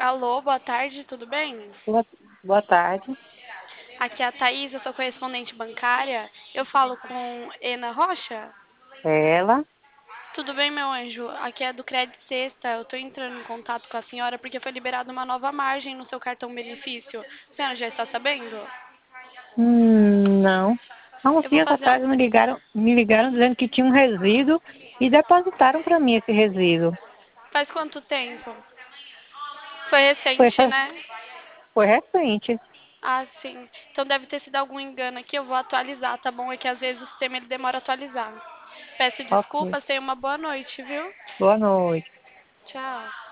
Alô, boa tarde, tudo bem? Boa, boa tarde. Aqui é a Thaís, eu sou correspondente bancária. Eu falo com Ena Rocha? Ela? Tudo bem, meu anjo? Aqui é do Crédito Sexta. Eu tô entrando em contato com a senhora porque foi liberada uma nova margem no seu cartão benefício. A senhora já está sabendo? Não. Há uns Eu vou dias fazer. atrás me ligaram dizendo que tinha um resíduo e depositaram para mim esse resíduo. Faz quanto tempo? Foi Foi, recente, foi, né? foi recente. Ah, sim. Então deve ter sido algum engano aqui. Eu vou atualizar, tá bom? É que às vezes o sistema ele demora a atualizar. Peço Ok. desculpas, tenha uma boa noite, viu? Boa noite. Tchau.